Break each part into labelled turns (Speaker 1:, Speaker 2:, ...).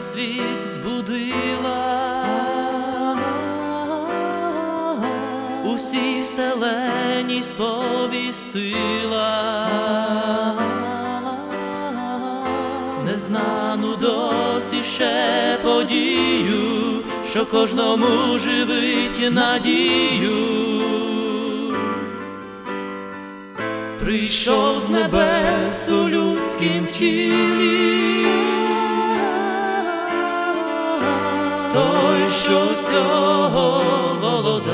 Speaker 1: світ збудила, усій вселенній сповістила незнану досі ще подію, що кожному живить надію. Прийшов з небес у людськім тілі той, що всього володар,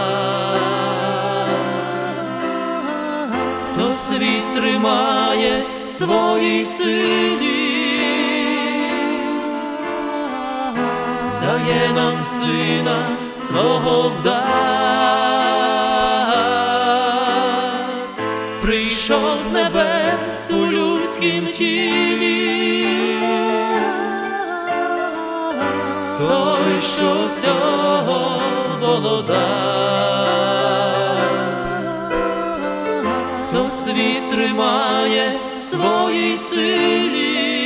Speaker 1: хто світ тримає в своїй силі, дає нам сина свого в дар. Прийшов з небес у людськім тілі той, що всього володар, хто світ тримає в своїй силі,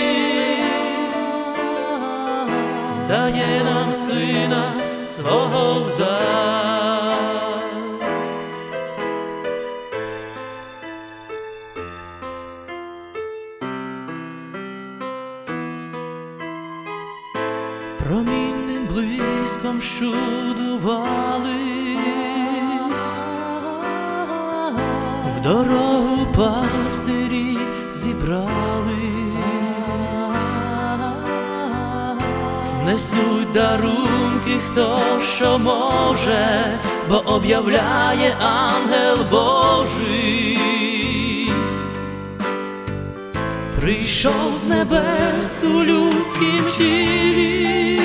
Speaker 1: дає нам сина свого в дар. Промінним блиском щудувались, в дорогу пастирі зібрались, несуть дарунки, хто що може, бо об'являє ангел Божий. Прийшов з небес у людськім тілі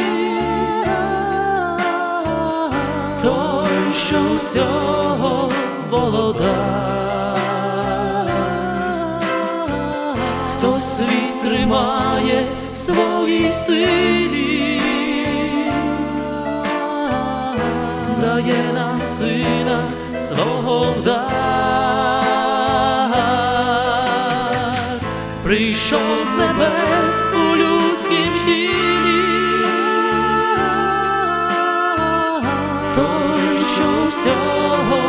Speaker 1: той, що всього володар, хто світ тримає в своїй силі, дає нам сина свого в дар. Прийшов з небес у людськім тілі той, що всього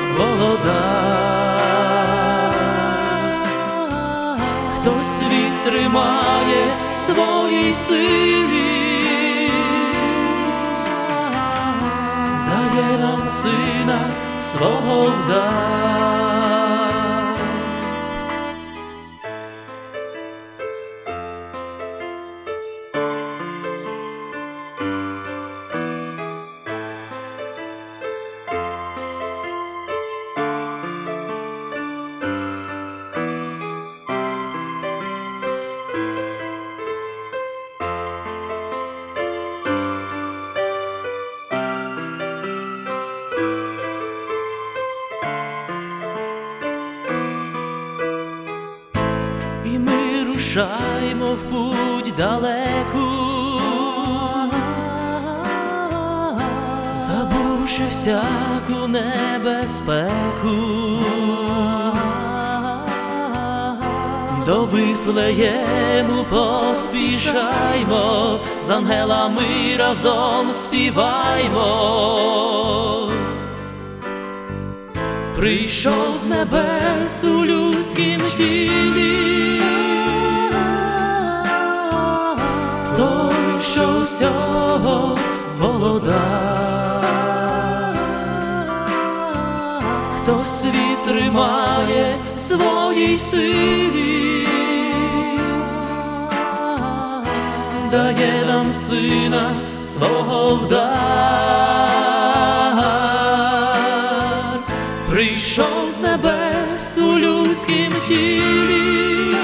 Speaker 1: володар, хто світ тримає в своїй силі, дає нам сина свого в дар. І ми рушаймо в путь далеку, забувши всяку небезпеку. До Вифлеєму поспішаймо, з ангелами разом співаймо. Прийшов з небес у людськім тілі той, що всього володар, хто світ тримає в своїй силі, дає нам сина свого в дар. Прийшов з небес у людськім тілі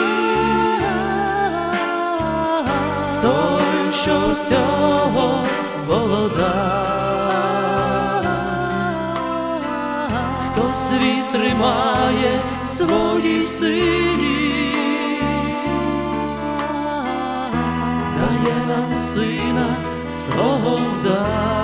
Speaker 1: той, що всього володар, хто світ тримає в своїй силі, дає нам сина свого в дар.